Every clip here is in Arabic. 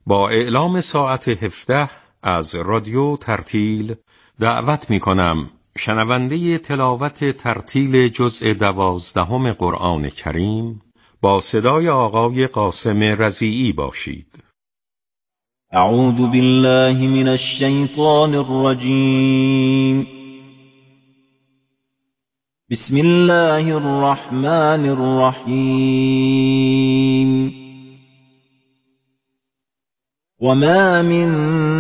با اعلام ساعت 17 از رادیو ترتیل دعوت می کنم شنونده تلاوت ترتیل جزء 12 قرآن کریم با صدای آقای قاسم رضیعی باشید. اعوذ بالله من الشیطان الرجیم. بسم الله الرحمن الرحیم. وما من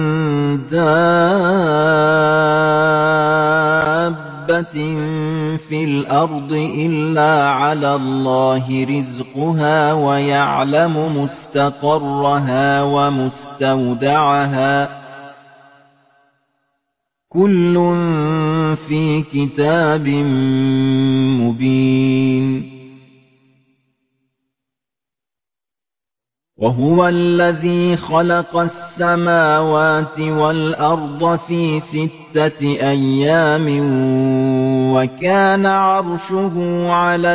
دابة في الأرض إلا على الله رزقها ويعلم مستقرها ومستودعها كل في كتاب مبين. وهو الذي خلق السماوات والأرض في 6 أيام وكان عرشه على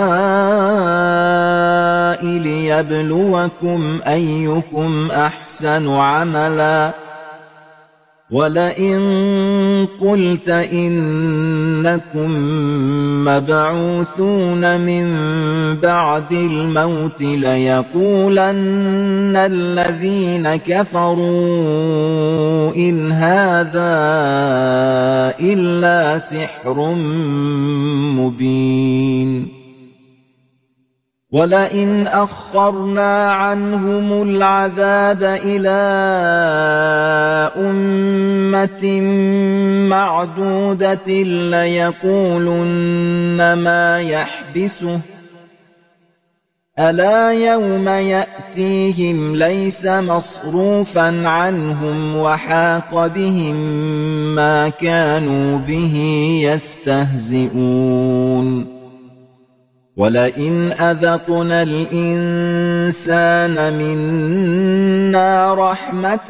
الماء ليبلوكم أيكم أحسن عملا. ولئن قلت إنكم مبعوثون من بعد الموت ليقولن الذين كفروا إن هذا إلا سحر مبين. ولئن أخرنا عنهم العذاب إلى أمة معدودة ليقولن ما يحبسه ألا يوم يأتيهم ليس مصروفا عنهم وحاق بهم ما كانوا به يستهزئون. ولئن أذقنا الإنسان منا رحمة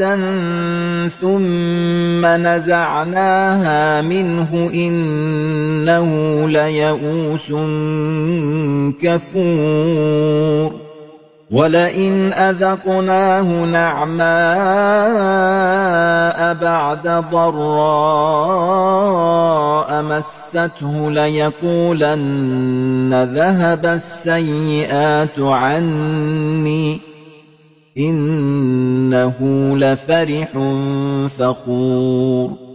ثم نزعناها منه إنه ليئوس كفور. ولئن أذقناه نعماء بعد ضراء مسته ليقولن ذهب السيئات عني إنه لفرح فخور.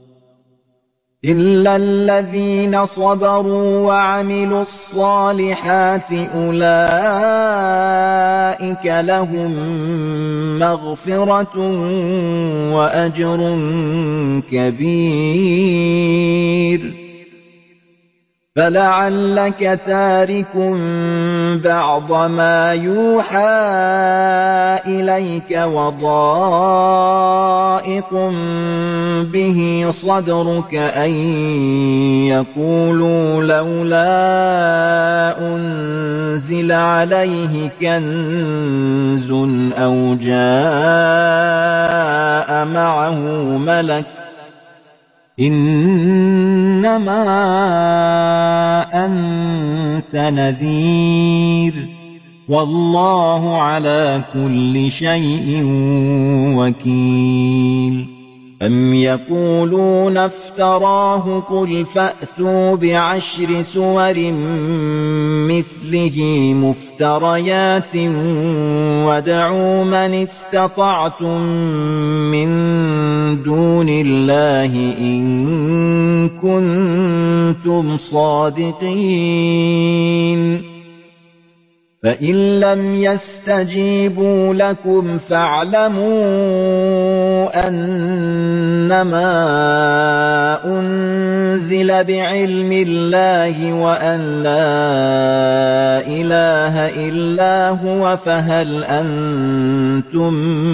إلا الذين صبروا وعملوا الصالحات أولئك لهم مغفرة وأجر كبير. فلعلك تارك بعض ما يوحى إليك وضائق به صدرك أن يقولوا لولا أنزل عليه كنز أو جاء معه ملك إنما أنت نذير والله على كل شيء وكيل. أم يقولون افتراه قل فأتوا ب10 سور مثله مفتريات وادعوا من استطعتم من دون الله إن كنتم صادقين. فإن لم يستجيبوا لكم فاعلموا أنما أنزل بعلم الله وأن لا إله إلا هو فهل أنتم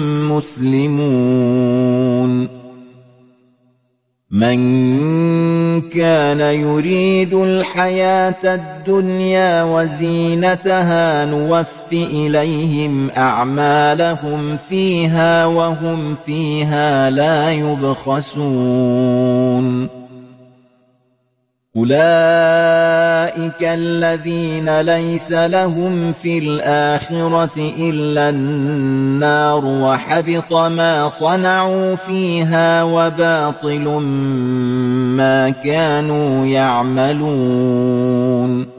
مسلمون. من كان يريد الحياة الدنيا وزينتها نوف إليهم أعمالهم فيها وهم فيها لا يبخسون. أولئك الذين ليس لهم في الآخرة إلا النار وحبط ما صنعوا فيها وباطل ما كانوا يعملون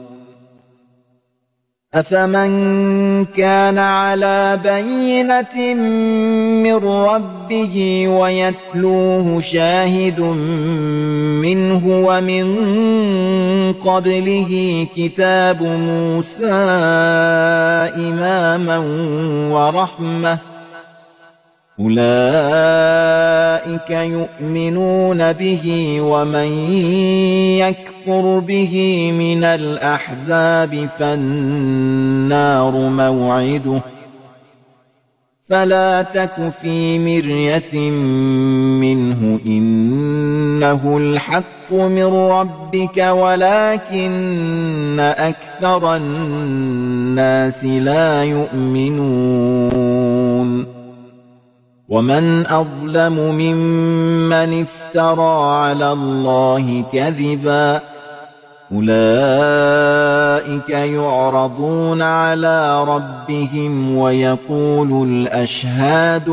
أفمن كان على بينة من ربه ويتلوه شاهد منه ومن قبله كتاب موسى إماما ورحمة أولئك يؤمنون به ومن يكفر به من الأحزاب فالنار موعده فلا تك في مرية منه إنه الحق من ربك ولكن أكثر الناس لا يؤمنون ومن أظلم ممن افترى على الله كذبا أولئك يعرضون على ربهم ويقول الأشهاد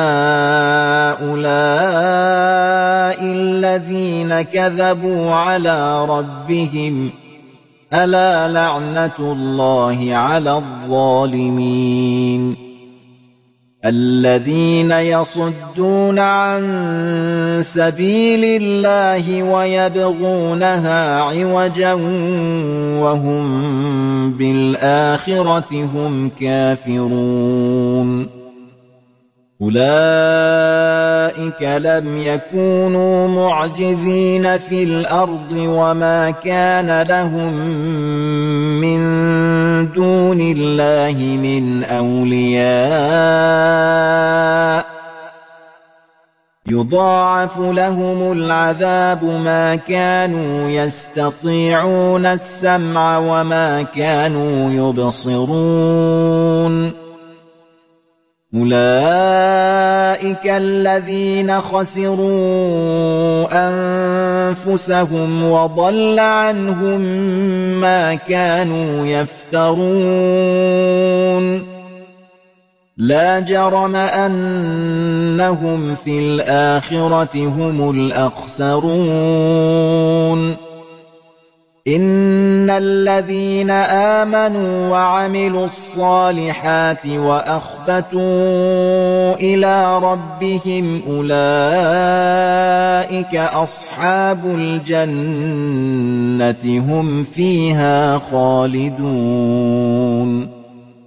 هؤلاء الذين كذبوا على ربهم ألا لعنة الله على الظالمين الذين يصدون عن سبيل الله ويبغونها عوجا وهم بالآخرة هم كافرون أولئك لم يكونوا معجزين في الأرض وما كان لهم من دون الله من أولياء يضاعف لهم العذاب ما كانوا يستطيعون السمع وما كانوا يبصرون أولئك الذين خسروا أنفسهم وضل عنهم ما كانوا يفترون لا جرم أنهم في الآخرة هم الأخسرون إن الذين آمنوا وعملوا الصالحات وأخبتوا إلى ربهم أولئك أصحاب الجنة هم فيها خالدون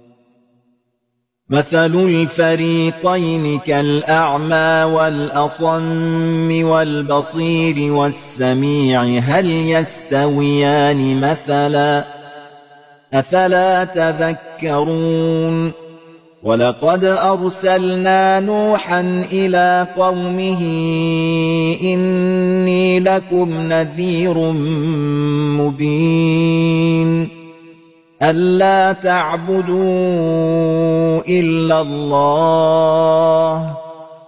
مثل الفريقين كالأعمى والأصم والبصير والسميع هل يستويان مثلا أفلا تذكرون ولقد أرسلنا نوحا إلى قومه إني لكم نذير مبين ألا تعبدوا إلا الله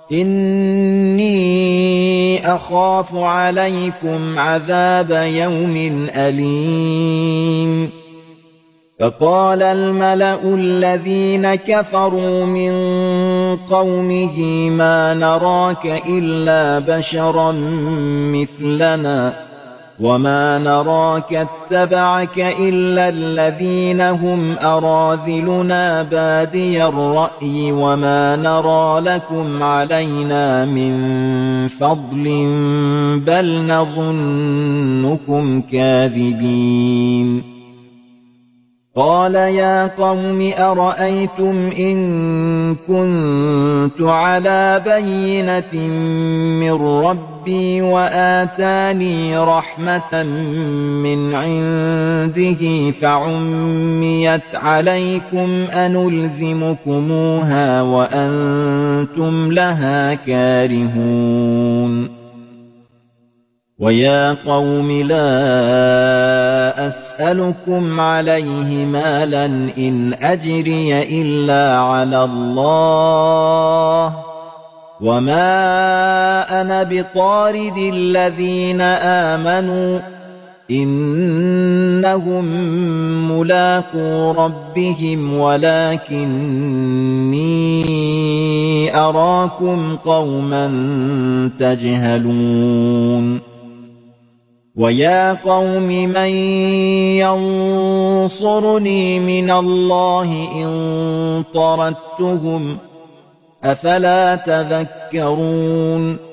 إني أخاف عليكم عذاب يوم أليم فقال الملأ الذين كفروا من قومه ما نراك إلا بشرا مثلنا وما نراك اتبعك إلا الذين هم أراذلنا بادي الرأي وما نرى لكم علينا من فضل بل نظنكم كاذبين قال يا قوم أرأيتم إن كنت على بينة من ربي وآتاني رحمة من عنده فعميت عليكم أنلزمكموها وأنتم لها كارهون ويا قوم لا أسألكم عليه مالا إن أجري إلا على الله وما أنا بطارد الذين آمنوا إنهم ملاقو ربهم ولكني أراكم قوما تجهلون ويا قوم من ينصرني من الله إن طردتهم أفلا تذكرون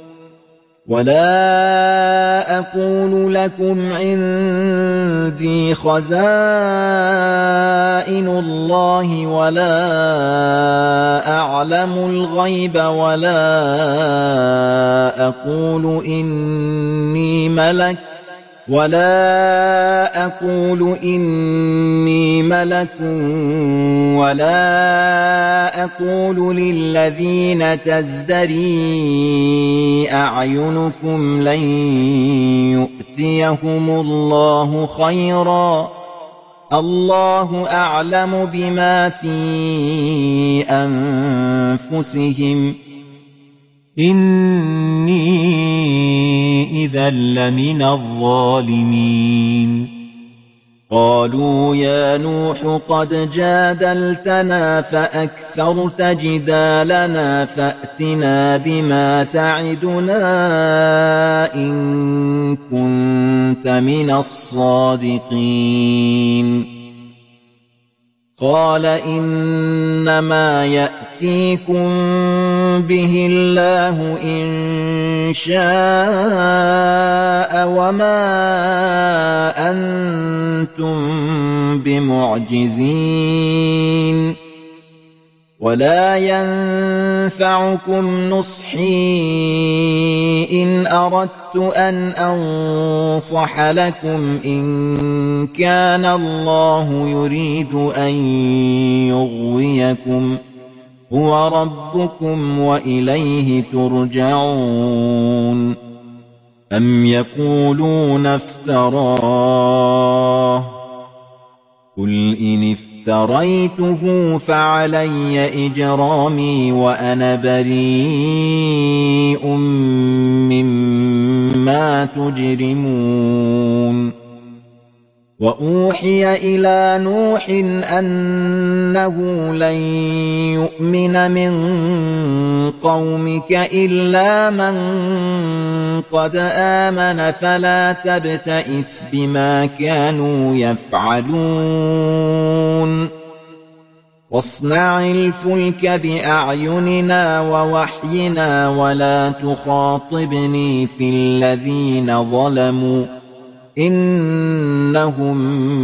ولا أقول لكم عندي خزائن الله ولا أعلم الغيب ولا أقول إني ملك ولا أقول للذين تزدري أعينكم لن يؤتيهم الله خيرا الله أعلم بما في أنفسهم إني إذا لمن الظالمين قالوا يا نوح قد جادلتنا فأكثرت جدالنا فأتنا بما تعدنا إن كنت من الصادقين قال إنما يأتيكم به الله إن شاء وما أنتم بمعجزين ولا ينفعكم نصحي إن أردت أن أنصح لكم إن كان الله يريد أن يغويكم هو ربكم وإليه ترجعون أم يقولون افتراه قل إن افتريته فعلي إجرامي وأنا بريء مما تجرمون وأوحي إلى نوح أنه لن يؤمن من قومك إلا من قد آمن فلا تبتئس بما كانوا يفعلون واصنع الفلك بأعيننا ووحينا ولا تخاطبني في الذين ظلموا إنهم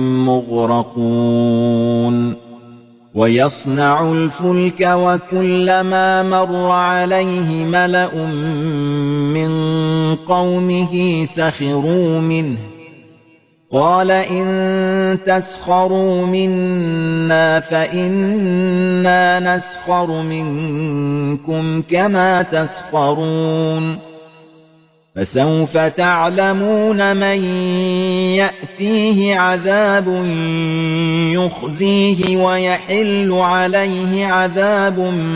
مغرقون ويصنع الفلك وكلما مر عليه ملأ من قومه سخروا منه قال إن تسخروا منا فإنا نسخر منكم كما تسخرون فسوف تعلمون من يأتيه عذاب يخزيه ويحل عليه عذاب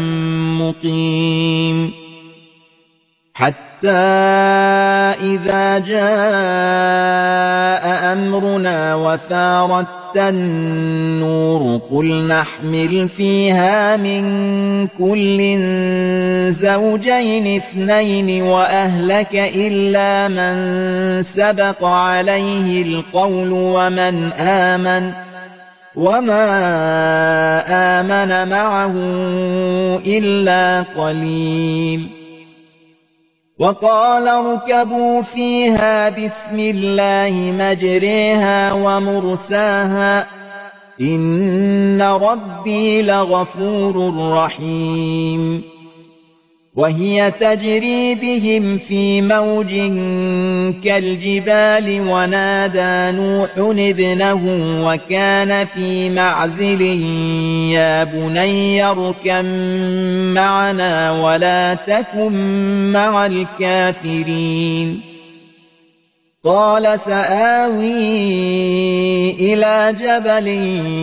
مقيم حتى إذا جاء أمرنا وفارت النور قل نحمل فيها من كل زوجين اثنين وأهلك إلا من سبق عليه القول ومن آمن وما آمن معه إلا قليل وقال اركبوا فيها بسم الله مجريها ومرساها إن ربي لغفور رحيم وهي تجري بهم في موج كالجبال ونادى نوح ابنه وكان في معزل يا بني اركب معنا ولا تكن مع الكافرين قال سآوي إلى جبل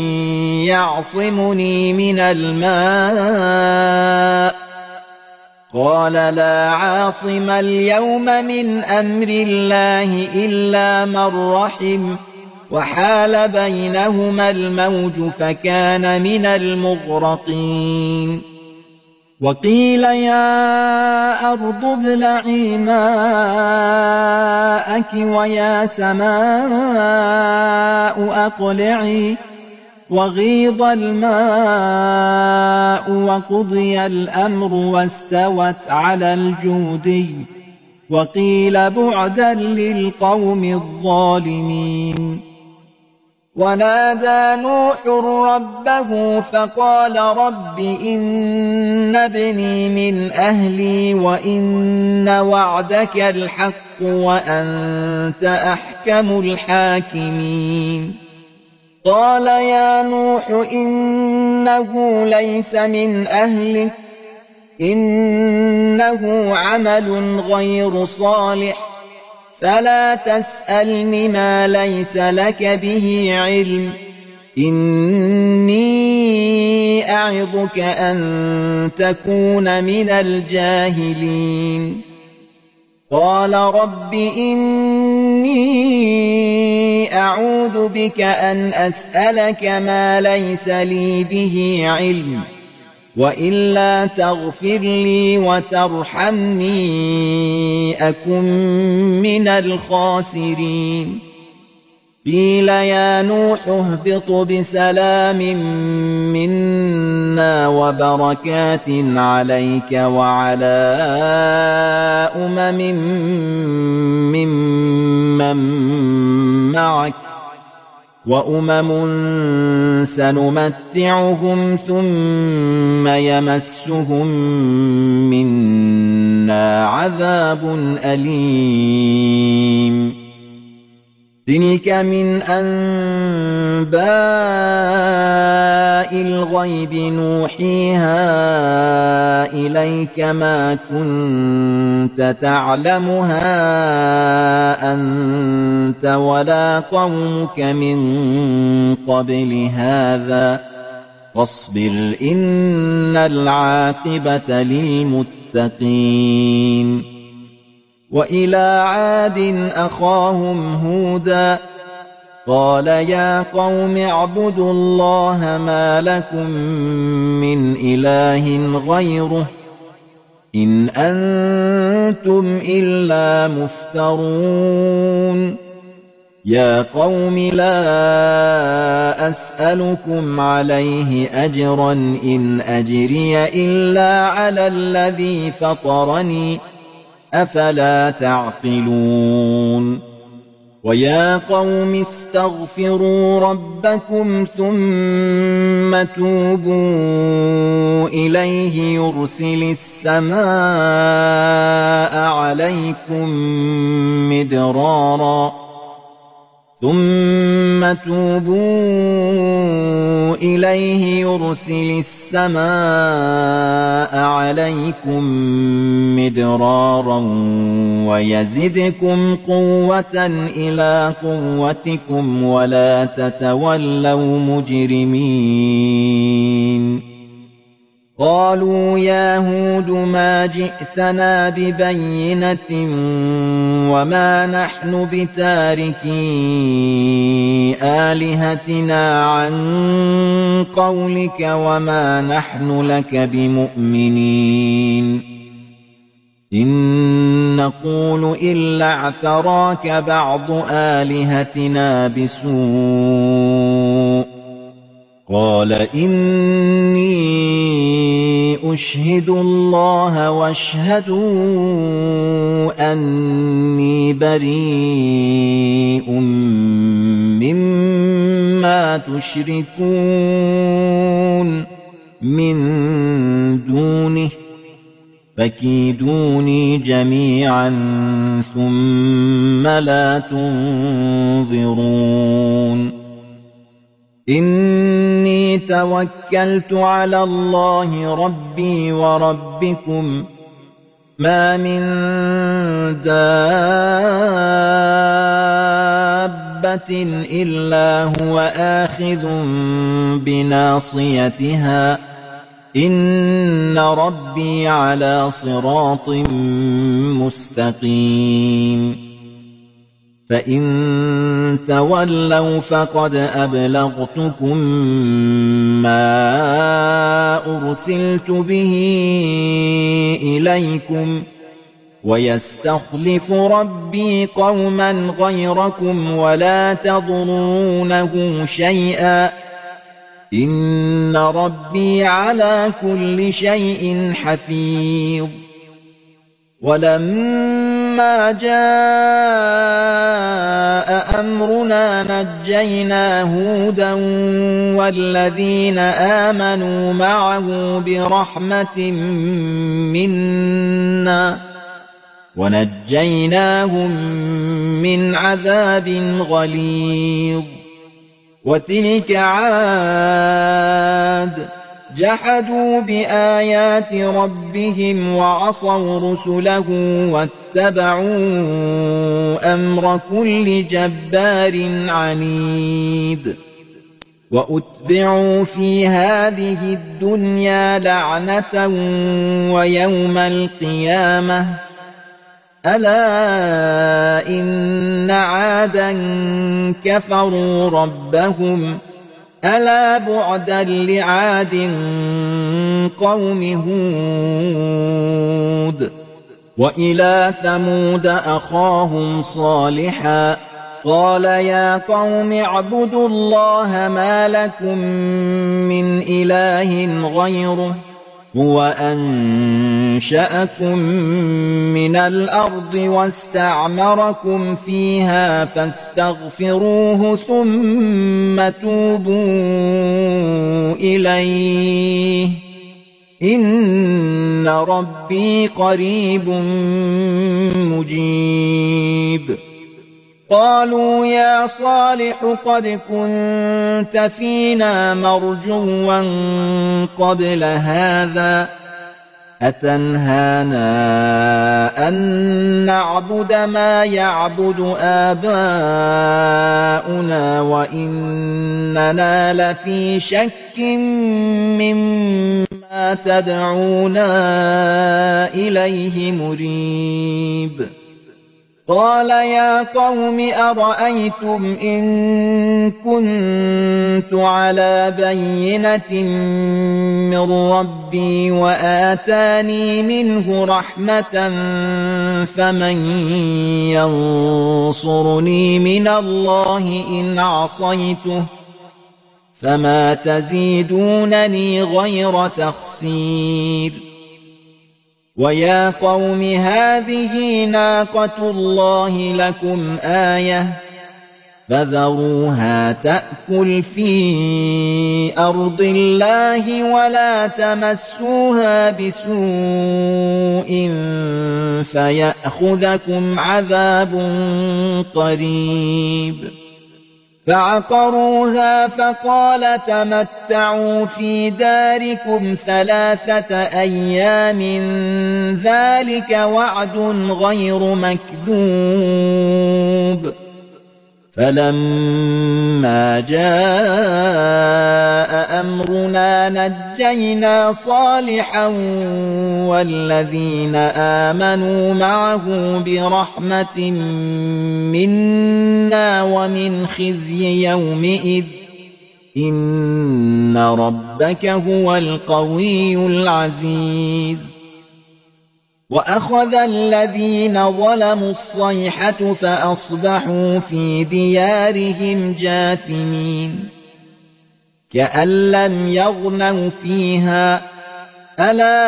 يعصمني من الماء قال لا عاصم اليوم من أمر الله إلا من رحم وحال بينهما الموج فكان من المغرقين وقيل يا أرض ابلعي ماءك ويا سماء أقلعي وغيض الماء وقضي الأمر واستوت على الجودي وقيل بعدا للقوم الظالمين ونادى نوح ربه فقال رب إن ابني من أهلي وإن وعدك الحق وأنت أحكم الحاكمين قال يا نوح إنه ليس من أهلك إنه عمل غير صالح فلا تسألني ما ليس لك به علم إني أعظك أن تكون من الجاهلين قال رب إني أعوذ بك أن أسألك ما ليس لي به علم وإلا تغفر لي وترحمني أكن من الخاسرين قيل يا نوح اهبط بسلام منا وبركات عليك وعلى ممن معك وأمم سنمتعهم ثم يمسهم منا عذاب أليم تلك من أنباء الغيب نوحيها إليك ما كنت تعلمها أنت ولا قومك من قبل هذا فاصبر إن العاقبة للمتقين وإلى عاد أخاهم هودا قال يا قوم اعبدوا الله ما لكم من إله غيره إن أنتم إلا مفترون يا قوم لا أسألكم عليه أجرا إن أجري إلا على الذي فطرني أفلا تعقلون ويا قوم استغفروا ربكم ثم توبوا إليه يرسل السماء عليكم مدرارا ثم توبوا إليه يرسل السماء عليكم مدرارا ويزدكم قوة إلى قوتكم ولا تتولوا مجرمين قالوا يا هود ما جئتنا ببينة وما نحن بتاركي آلهتنا عن قولك وما نحن لك بمؤمنين إن نقول إلا اعتراك بعض آلهتنا بسوء قال إني أشهد الله واشهدوا أني بريء مما تشركون من دونه فكيدوني جميعا ثم لا تنظرون إني توكلت على الله ربي وربكم ما من دابة إلا هو آخذ بناصيتها إن ربي على صراط مستقيم فإن تولوا فقد أبلغتكم ما أرسلت به إليكم ويستخلف ربي قوما غيركم ولا تضرونه شيئا إن ربي على كل شيء حفيظ ولما جاء أمرنا نجينا هودا والذين آمنوا معه برحمة منا ونجيناهم من عذاب غليظ وتلك عاد جحدوا بآيات ربهم وعصوا رسله واتبعوا أمر كل جبار عنيد وأتبعوا في هذه الدنيا لعنة ويوم القيامة ألا إن عادا كفروا ربهم ألا بعدا لعاد قوم هود وإلى ثمود أخاهم صالحا قال يا قوم اعبدوا الله ما لكم من إله غيره هو أنشأكم من الأرض واستعمركم فيها فاستغفروه ثم توبوا إليه إن ربي قريب مجيب قالوا يا صالح قد كنت فينا مرجوا قبل هذا أتنهانا أن نعبد ما يعبد آباؤنا وإننا لفي شك مما تدعونا إليه مريب قال يا قوم أرأيتم إن كنت على بينة من ربي وآتاني منه رحمة فمن ينصرني من الله إن عصيته فما تزيدونني غير تخسير ويا قوم هذه ناقة الله لكم آية فذروها تأكل في أرض الله ولا تمسوها بسوء فيأخذكم عذاب قريب فعقروها فقال تمتعوا في داركم 3 أيام ذلك وعد غير مكذوب فلما جاء أمرنا نجينا صالحا والذين آمنوا معه برحمة منا ومن خزي يومئذ إن ربك هو القوي العزيز وأخذ الذين ظلموا الصيحة فأصبحوا في ديارهم جاثمين كأن لم يغنوا فيها ألا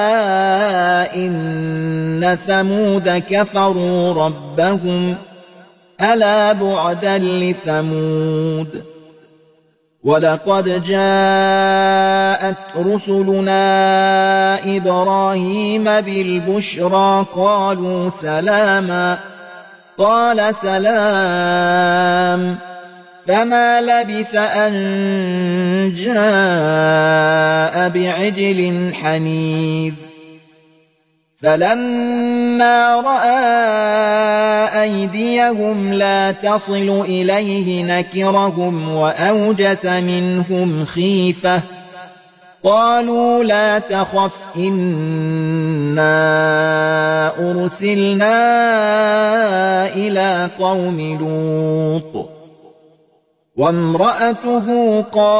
إن ثمود كفروا ربهم ألا بعدا لثمود ولقد جاءت رسلنا إبراهيم بالبشرى قالوا سلاما قال سلام فما لبث أن جاء بعجل حنيذ فلما رأى أيديهم لا تصل إليه نكرهم وأوجس منهم خيفة قالوا لا تخف إنا أرسلنا إلى قوم لوط وامرأته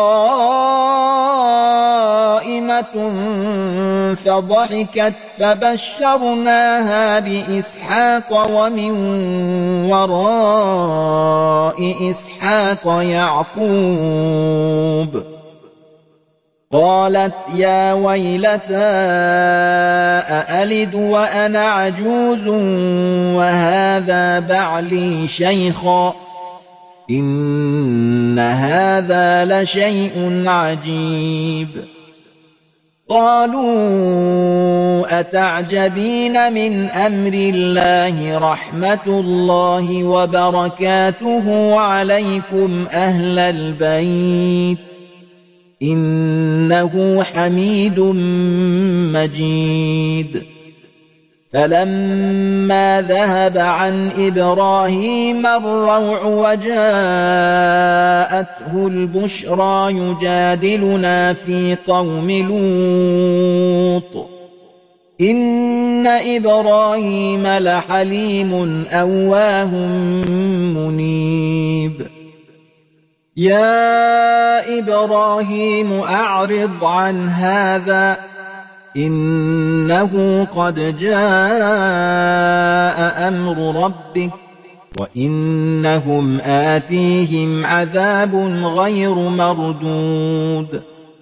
قائمة فضحكت فبشرناها بإسحاق ومن وراء إسحاق يعقوب قالت يا ويلتى أألد وأنا عجوز وهذا بعلي شيخا إن هذا لشيء عجيب قالوا أتعجبين من أمر الله رحمة الله وبركاته عليكم أهل البيت إنه حميد مجيد فلما ذهب عن إبراهيم الروع وجاءته البشرى يجادلنا في قوم لوط إن إبراهيم لحليم أواه منيب يا إبراهيم أعرض عن هذا إنه قد جاء أمر ربك وإنهم آتيهم عذاب غير مردود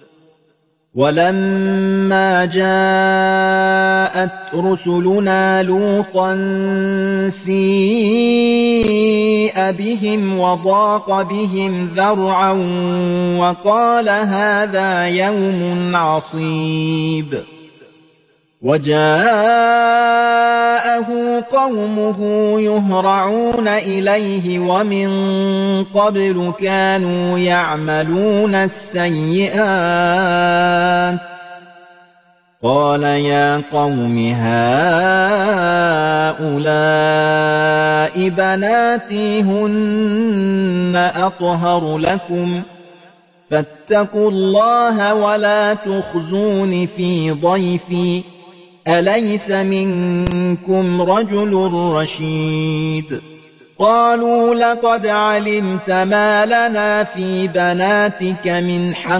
ولما جاءت رسلنا لوطا سيء بهم وضاق بهم ذرعا وقال هذا يوم عصيب وجاءه قومه يهرعون إليه ومن قبل كانوا يعملون السيئات قال يا قوم هؤلاء بناتي هن أطهر لكم فاتقوا الله ولا تخزون في ضيفي أليس منكم رجل رشيد قالوا لقد علمت ما لنا في بناتك من حق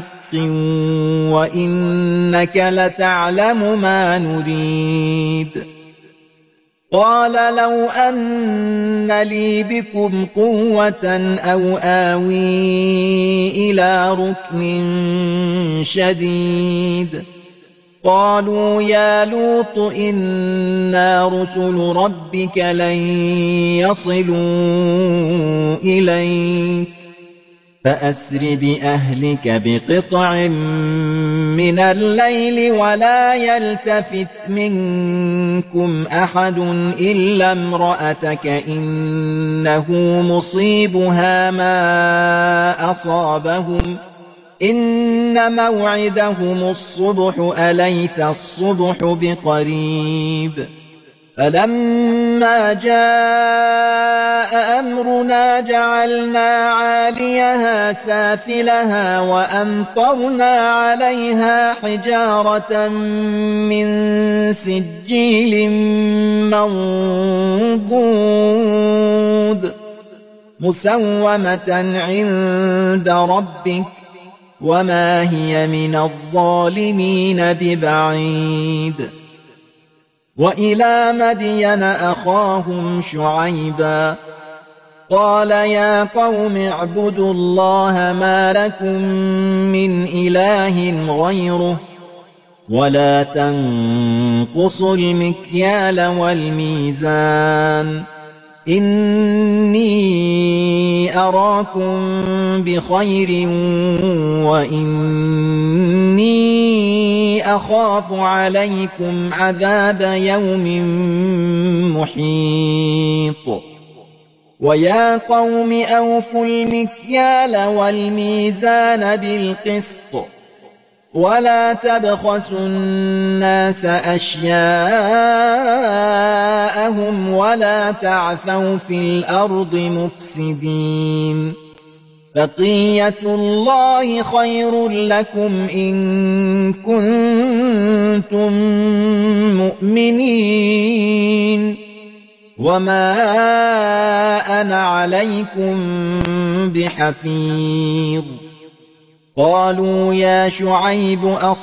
وإنك لتعلم ما نريد قال لو أن لي بكم قوة أو آوي إلى ركن شديد قالوا يا لوط إنا رسل ربك لن يصلوا إليك فأسر بأهلك بقطع من الليل ولا يلتفت منكم أحد إلا امرأتك إنه مصيبها ما أصابهم إن موعدهم الصبح أليس الصبح بقريب فلما جاء أمرنا جعلنا عاليها سافلها وأمطرنا عليها حجارة من سجيل منضود مسومة عند ربك وما هي من الظالمين ببعيد وإلى مدين أخاهم شعيبا قال يا قوم اعبدوا الله ما لكم من إله غيره ولا تنقصوا المكيال والميزان إني أراكم بخير وإني أخاف عليكم عذاب يوم محيط ويا قوم أوفوا المكيال والميزان بالقسط ولا تبخسوا الناس أشياءهم ولا تعثوا في الأرض مفسدين بقية الله خير لكم إن كنتم مؤمنين وما أنا عليكم بحفيظ قالوا يا شعيب